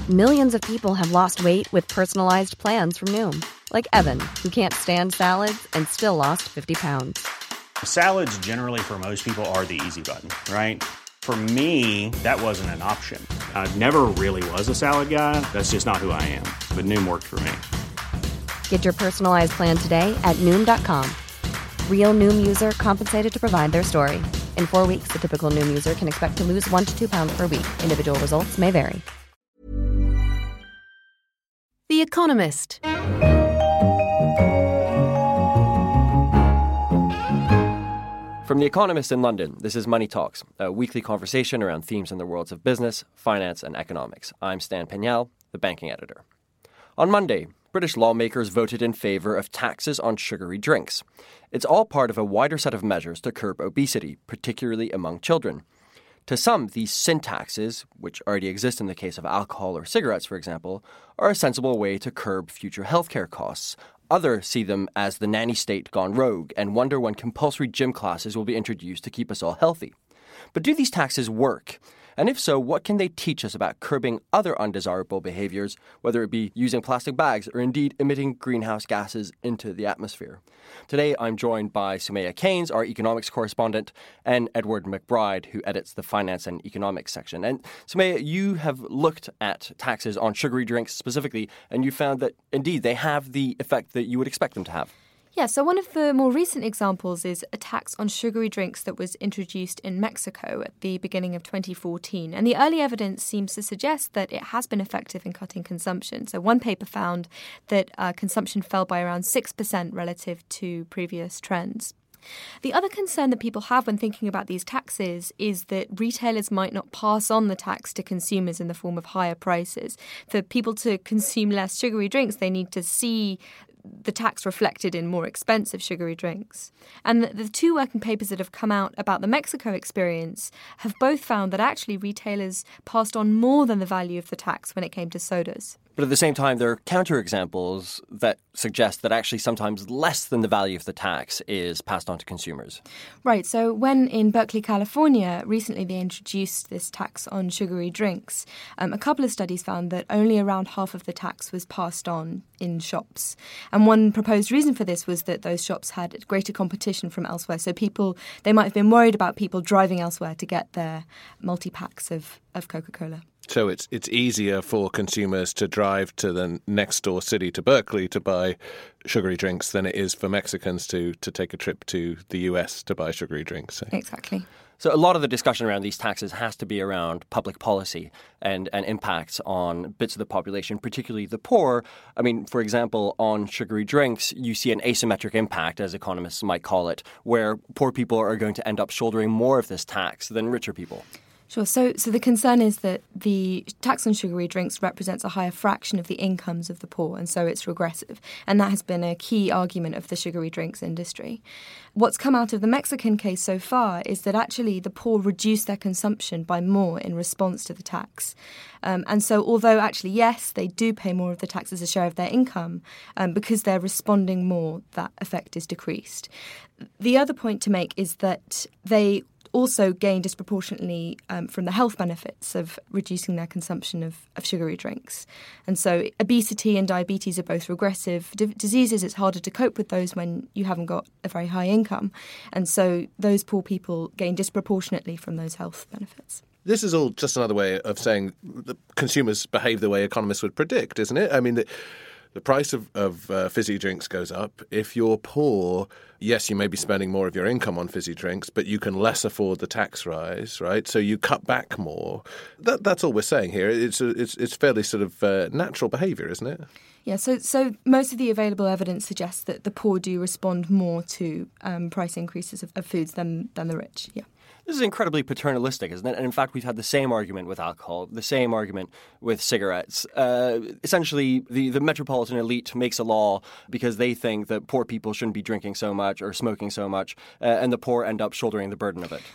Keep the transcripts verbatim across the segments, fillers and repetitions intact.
Millions of people have lost weight with personalized plans from Noom. Like Evan, who can't stand salads and still lost fifty pounds. Salads generally for most people are the easy button, right? For me, that wasn't an option. I never really was a salad guy. That's just not who I am. But Noom worked for me. Get your personalized plan today at Noom dot com. Real Noom user compensated to provide their story. In four weeks, the typical Noom user can expect to lose one to two pounds per week. Individual results may vary. The Economist. From The Economist in London, this is Money Talks, a weekly conversation around themes in the worlds of business, finance, and economics. I'm Stan Pignal, the banking editor. On Monday, British lawmakers voted in favour of taxes on sugary drinks. It's all part of a wider set of measures to curb obesity, particularly among children. To some, these sin taxes, which already exist in the case of alcohol or cigarettes, for example, are a sensible way to curb future healthcare costs. Others see them as the nanny state gone rogue and wonder when compulsory gym classes will be introduced to keep us all healthy. But do these taxes work? And if so, what can they teach us about curbing other undesirable behaviors, whether it be using plastic bags or indeed emitting greenhouse gases into the atmosphere? Today, I'm joined by Soumaya Keynes, our economics correspondent, and Edward McBride, who edits the finance and economics section. And Soumaya, you have looked at taxes on sugary drinks specifically, and you found that indeed they have the effect that you would expect them to have. Yeah, so one of the more recent examples is a tax on sugary drinks that was introduced in Mexico at the beginning of twenty fourteen. And the early evidence seems to suggest that it has been effective in cutting consumption. So one paper found that uh, consumption fell by around six percent relative to previous trends. The other concern that people have when thinking about these taxes is that retailers might not pass on the tax to consumers in the form of higher prices. For people to consume less sugary drinks, they need to see the tax reflected in more expensive sugary drinks. And the, the two working papers that have come out about the Mexico experience have both found that actually retailers passed on more than the value of the tax when it came to sodas. But at the same time, there are counterexamples that suggest that actually sometimes less than the value of the tax is passed on to consumers. Right. So when in Berkeley, California, recently they introduced this tax on sugary drinks, um, a couple of studies found that only around half of the tax was passed on in shops. And one proposed reason for this was that those shops had greater competition from elsewhere. So people, they might have been worried about people driving elsewhere to get their multi-packs of, of Coca-Cola. So it's it's easier for consumers to drive to the next door city to Berkeley to buy sugary drinks than it is for Mexicans to, to take a trip to the U S to buy sugary drinks. So. Exactly. So a lot of the discussion around these taxes has to be around public policy and, and impacts on bits of the population, particularly the poor. I mean, for example, on sugary drinks, you see an asymmetric impact, as economists might call it, where poor people are going to end up shouldering more of this tax than richer people. Sure. So so the concern is that the tax on sugary drinks represents a higher fraction of the incomes of the poor, and so it's regressive. And that has been a key argument of the sugary drinks industry. What's come out of the Mexican case so far is that actually the poor reduce their consumption by more in response to the tax. Um, and so although actually, yes, they do pay more of the tax as a share of their income, um, because they're responding more, that effect is decreased. The other point to make is that they also gain disproportionately um, from the health benefits of reducing their consumption of, of sugary drinks. And so obesity and diabetes are both regressive d- diseases. It's harder to cope with those when you haven't got a very high income. And so those poor people gain disproportionately from those health benefits. This is all just another way of saying that consumers behave the way economists would predict, isn't it? I mean, the, the price of, of uh, fizzy drinks goes up. If you're poor, yes, you may be spending more of your income on fizzy drinks, but you can less afford the tax rise, right? So you cut back more. That, that's all we're saying here. It's a, it's it's fairly sort of uh, natural behaviour, isn't it? Yeah, so so most of the available evidence suggests that the poor do respond more to um, price increases of, of foods than than the rich. Yeah. This is incredibly paternalistic, isn't it? And in fact, we've had the same argument with alcohol, the same argument with cigarettes. Uh, essentially, the, the metropolitan elite makes a law because they think that poor people shouldn't be drinking so much or smoking so much, uh, and the poor end up shouldering the burden of it.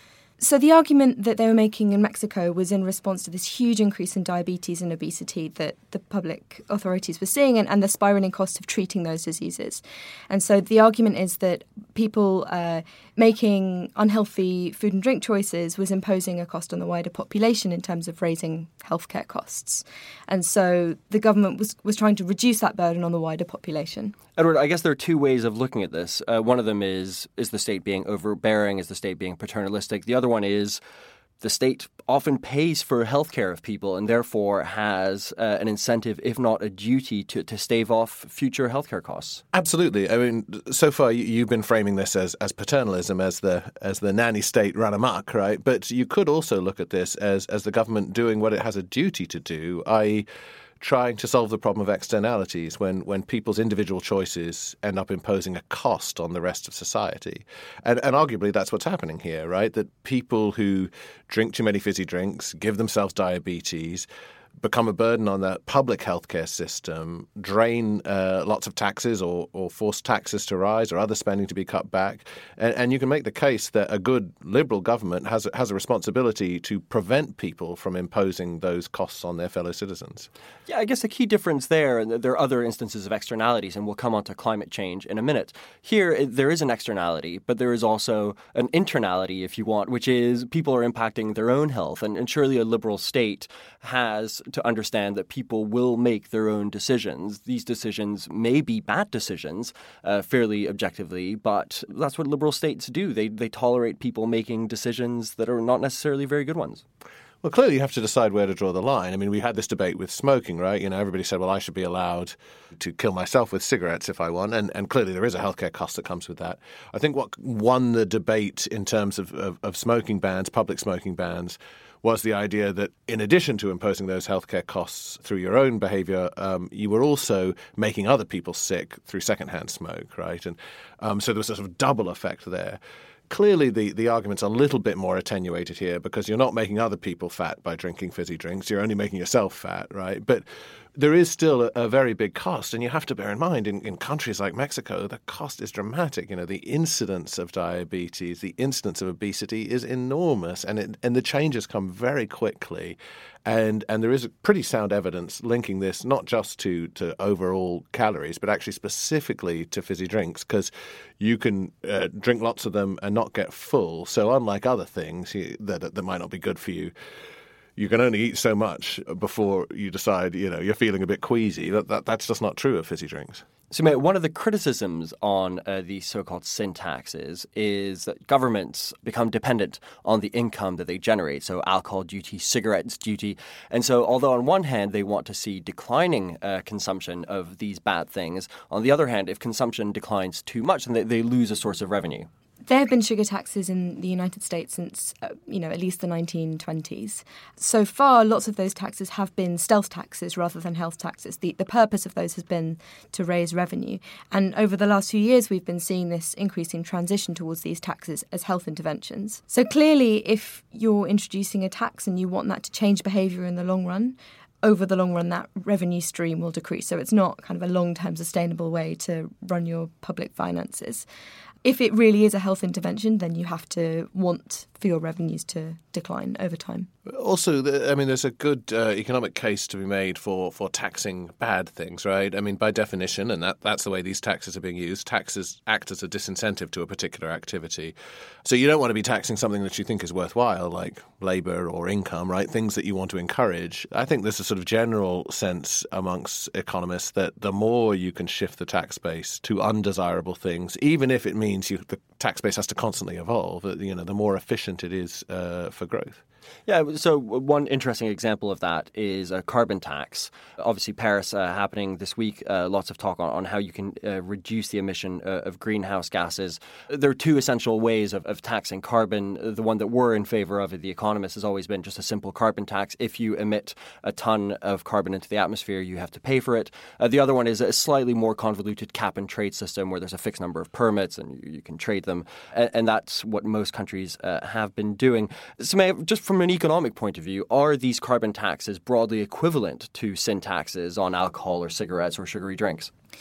So the argument that they were making in Mexico was in response to this huge increase in diabetes and obesity that the public authorities were seeing and, and the spiralling cost of treating those diseases. And so the argument is that people uh, making unhealthy food and drink choices was imposing a cost on the wider population in terms of raising healthcare costs. And so the government was, was trying to reduce that burden on the wider population. Edward, I guess there are two ways of looking at this. Uh, one of them is, is the state being overbearing? Is the state being paternalistic? The other one is the state often pays for healthcare of people and therefore has uh, an incentive, if not a duty, to, to stave off future healthcare costs. Absolutely. I mean, so far you've been framing this as, as paternalism, as the as the nanny state run amok, right? But you could also look at this as, as the government doing what it has a duty to do, that is trying to solve the problem of externalities when, when people's individual choices end up imposing a cost on the rest of society. And, and arguably that's what's happening here, right? That people who drink too many fizzy drinks, give themselves diabetes, become a burden on the public healthcare system, drain uh, lots of taxes or, or force taxes to rise or other spending to be cut back. And, and you can make the case that a good liberal government has, has a responsibility to prevent people from imposing those costs on their fellow citizens. Yeah, I guess the key difference there, and there are other instances of externalities, and we'll come on to climate change in a minute. Here, there is an externality, but there is also an internality, if you want, which is people are impacting their own health. And, and surely a liberal state has to understand that people will make their own decisions. These decisions may be bad decisions, uh, fairly objectively, but that's what liberal states do. They they tolerate people making decisions that are not necessarily very good ones. Well, clearly you have to decide where to draw the line. I mean, we had this debate with smoking, right? You know, everybody said, well, I should be allowed to kill myself with cigarettes if I want. And, and clearly there is a healthcare cost that comes with that. I think what won the debate in terms of, of, of smoking bans, public smoking bans, was the idea that in addition to imposing those healthcare costs through your own behavior, um, you were also making other people sick through secondhand smoke, right? And um, so there was a sort of double effect there. Clearly, the, the argument's a little bit more attenuated here because you're not making other people fat by drinking fizzy drinks. You're only making yourself fat, right? But there is still a, a very big cost. And you have to bear in mind, in, in countries like Mexico, the cost is dramatic. You know, the incidence of diabetes, the incidence of obesity is enormous. And it, and the changes come very quickly. And and there is pretty sound evidence linking this not just to, to overall calories, but actually specifically to fizzy drinks, because you can uh, drink lots of them and not get full. So unlike other things you, that that might not be good for you, you can only eat so much before you decide, you know, you're feeling a bit queasy. That, that That's just not true of fizzy drinks. So, mate, one of the criticisms on uh, these so-called sin taxes is that governments become dependent on the income that they generate. So alcohol duty, cigarettes duty. And so although on one hand they want to see declining uh, consumption of these bad things, on the other hand, if consumption declines too much, then they, they lose a source of revenue. There have been sugar taxes in the United States since, uh, you know, at least the nineteen twenties. So far, lots of those taxes have been stealth taxes rather than health taxes. The, the purpose of those has been to raise revenue. And over the last few years, we've been seeing this increasing transition towards these taxes as health interventions. So clearly, if you're introducing a tax and you want that to change behaviour in the long run, over the long run, that revenue stream will decrease. So it's not kind of a long-term sustainable way to run your public finances. If it really is a health intervention, then you have to want for your revenues to decline over time. Also, I mean, there's a good uh, economic case to be made for, for taxing bad things, right? I mean, by definition, and that, that's the way these taxes are being used, taxes act as a disincentive to a particular activity. So you don't want to be taxing something that you think is worthwhile, like labour or income, right? Things that you want to encourage. I think there's a sort of general sense amongst economists that the more you can shift the tax base to undesirable things, even if it means you, the tax base has to constantly evolve, you know, the more efficient it is uh, for growth. Yeah, so one interesting example of that is a carbon tax. Obviously, Paris uh, happening this week, uh, lots of talk on, on how you can uh, reduce the emission uh, of greenhouse gases. There are two essential ways of, of taxing carbon. The one that we're in favour of at The Economist has always been just a simple carbon tax. If you emit a ton of carbon into the atmosphere, you have to pay for it. Uh, the other one is a slightly more convoluted cap-and-trade system where there's a fixed number of permits and you, you can trade them. And, and that's what most countries uh, have been doing. So, may I, just from an economic point of view, are these carbon taxes broadly equivalent to sin taxes on alcohol or cigarettes or sugary drinks?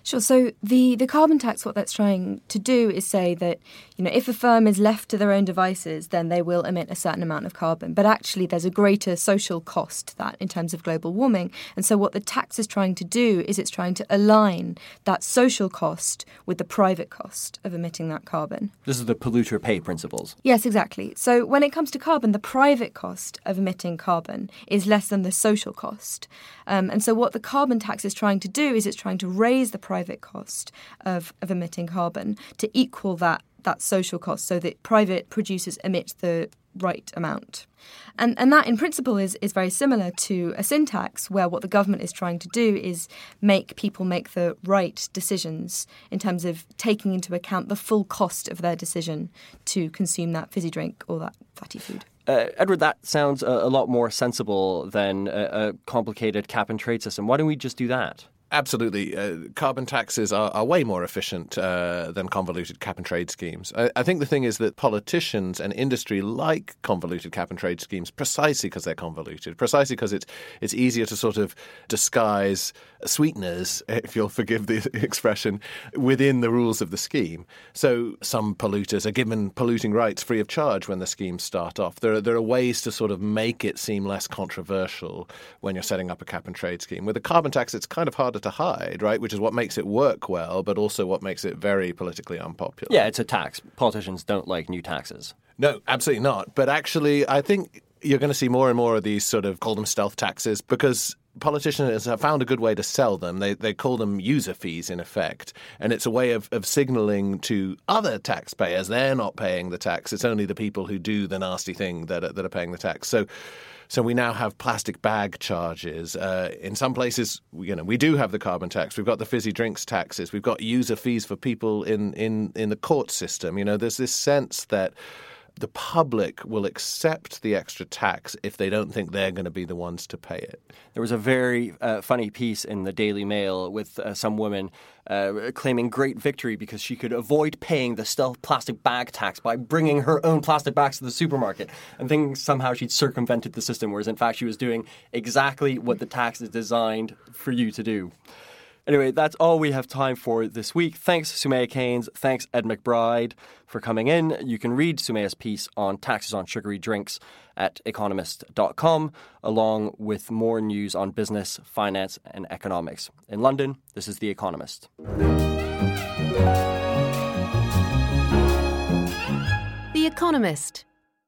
Sure. So the, the carbon tax, what that's trying to do is say that, you know, if a firm is left to their own devices, then they will emit a certain amount of carbon. But actually, there's a greater social cost to that in terms of global warming. And so what the tax is trying to do is it's trying to align that social cost with the private cost of emitting that carbon. This is the polluter pay principles. Yes, exactly. So when it comes to carbon, the private cost of emitting carbon is less than the social cost. Um, and so what the carbon tax is trying to do is it's trying to raise the private cost of, of emitting carbon to equal that that social cost so that private producers emit the right amount. And and that in principle is, is very similar to a sin tax, where what the government is trying to do is make people make the right decisions in terms of taking into account the full cost of their decision to consume that fizzy drink or that fatty food. Uh, Edward, that sounds a, a lot more sensible than a, a complicated cap-and-trade system. Why don't we just do that? Absolutely. Uh, carbon taxes are, are way more efficient uh, than convoluted cap-and-trade schemes. I, I think the thing is that politicians and industry like convoluted cap-and-trade schemes precisely because they're convoluted, precisely because it's, it's easier to sort of disguise sweeteners, if you'll forgive the expression, within the rules of the scheme. So some polluters are given polluting rights free of charge when the schemes start off. There are, there are ways to sort of make it seem less controversial when you're setting up a cap-and-trade scheme. With a carbon tax, it's kind of harder to hide, right? Which is what makes it work well, but also what makes it very politically unpopular. Yeah, it's a tax. Politicians don't like new taxes. No, absolutely not. But actually, I think you're going to see more and more of these sort of, call them stealth taxes, because politicians have found a good way to sell them. They they call them user fees, in effect. And it's a way of, of signaling to other taxpayers they're not paying the tax. It's only the people who do the nasty thing that are, that are paying the tax. So So we now have plastic bag charges. Uh, in some places, you know, we do have the carbon tax. We've got the fizzy drinks taxes. We've got user fees for people in, in, in the court system. You know, there's this sense that the public will accept the extra tax if they don't think they're going to be the ones to pay it. There was a very uh, funny piece in the Daily Mail with uh, some woman uh, claiming great victory because she could avoid paying the stealth plastic bag tax by bringing her own plastic bags to the supermarket, and thinking somehow she'd circumvented the system, whereas in fact she was doing exactly what the tax is designed for you to do. Anyway, that's all we have time for this week. Thanks, Soumaya Keynes. Thanks, Ed McBride, for coming in. You can read Soumaya's piece on taxes on sugary drinks at economist dot com, along with more news on business, finance, and economics. In London, this is The Economist. The Economist.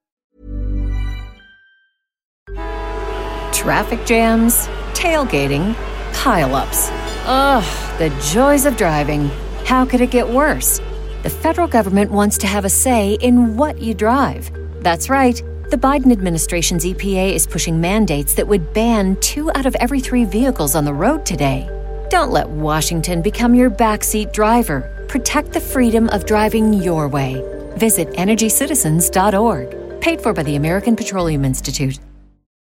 Traffic jams, tailgating, pile-ups. Ugh, the joys of driving. How could it get worse? The federal government wants to have a say in what you drive. That's right. The Biden administration's E P A is pushing mandates that would ban two out of every three vehicles on the road today. Don't let Washington become your backseat driver. Protect the freedom of driving your way. Visit energy citizens dot org. Paid for by the American Petroleum Institute.